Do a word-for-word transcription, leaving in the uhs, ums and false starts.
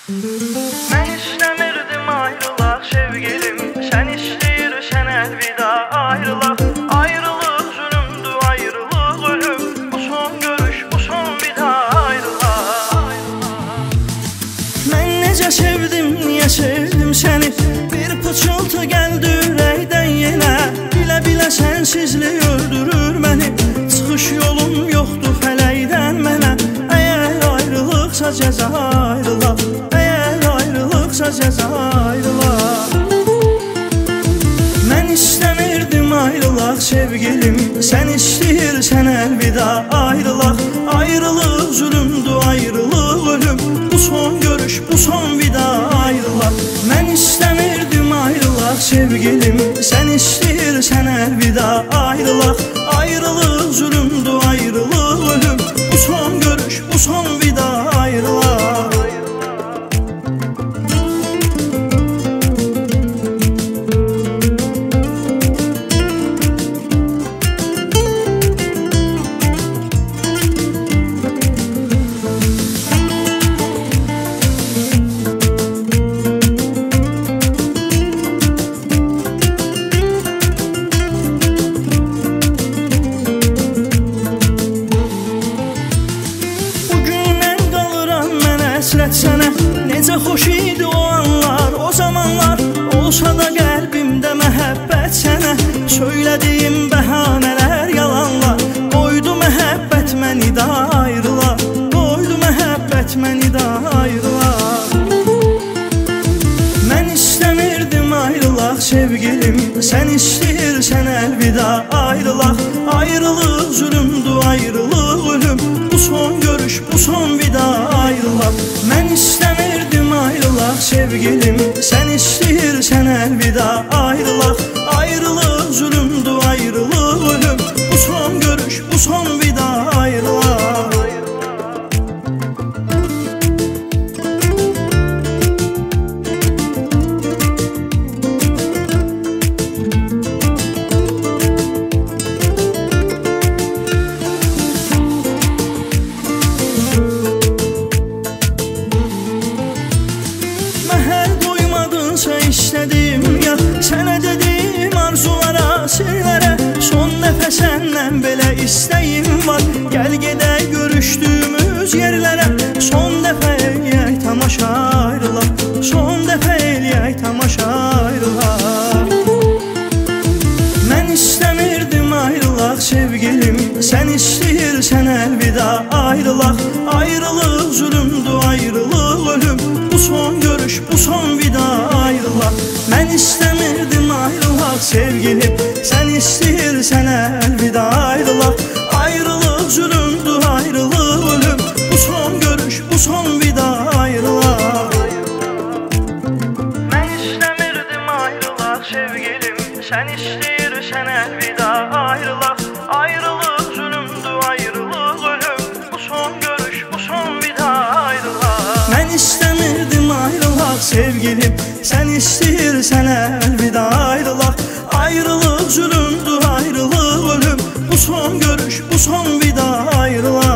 Ben istemirdim ayrılaq sevgilim, sen istəyirsən əlvida ayrılaq. Ayrılıq zulümdür, ayrılıq ölüm, bu son görüş, bu son vida ayrılaq. Mən necə sevdim, niyə sevdim səni? Bir pıçıltı gəldi ürəkdən yenə. Bilə-bilə sənsizlik öldürür məni. Çıxış yolum yoxdur fələkdən mənə. Əgər ayrılıqsa cəza ayrılaq, əgər ayrılıqsa cəza ayrılaq. Mən istəmirdim ayrılaq sevgilim, sən istəyirsən əlvida ayrılaq. Ayrılıq zulümdür, ayrılıq ölüm, bu son görüş, bu son vida ayrılaq. Mən istəmirdim ayrılaq sevgilim, sən istəyirsən əlvida ayrılaq. Ayrılıq zulümdür, ayrılıq ölüm, bu son görüş, bu son vida ayrılaq. Sənə necə xoş idi o anlar, o zamanlar. Olsa da qəlbimdə məhəbbət sənə, söylədiyim bəhanələr yalanlar. Qoydu məhəbbət məni də ayrılar, qoydu məhəbbət məni də ayrılar. Mən istəmirdim ayrılaq sevgilim, sən istəyirsən əlvida ayrılaq. Ayrılıq zulümdür, ayrılıq ölüm, bu son görüş, bu son vida ayrılaq. Mən istəmirdim ayrılaq sevgilim, sən istəyirsən əlvida ayrılaq. Ayrılıq zulümdür, ayrılıq ölüm, bu son görüş, bu son vida ayrılaq. İstədim ya, sənə dedim arzulara, sirlərə. Son dəfə səndən belə istəyim var, gəl gedək görüşdüyümüz yerlərə. Son dəfə eləyək tamaşa ayrılaq, son dəfə eləyək tamaşa ayrılaq. Mən istəmirdim ayrılaq sevgilim, sən istəyirsən əlvida ayrılaq. Ayrılıq zulümdür, ayrılıq ölüm, bu son görüş, bu son vida ayrılaq. Mən istəmirdim ayrılaq sevgilim, sən istəyirsən əlvida ayrılaq. Ayrılıq zulümdür, ayrılıq ölüm, bu son görüş, bu son vida ayrılaq. Mən istəmirdim ayrılaq sevgilim, sən istəyirsən əlvida ayrılaq. Ayrılıq zulümdür, ayrılıq ölüm, bu son görüş, bu son vida ayrılaq. Mən istəmirdim ayrılaq sevgilim, sən istəyirsən əlvida ayrılaq. Ayrılıq zulümdür, ayrılıq ölüm, bu son görüş, bu son vida ayrılaq.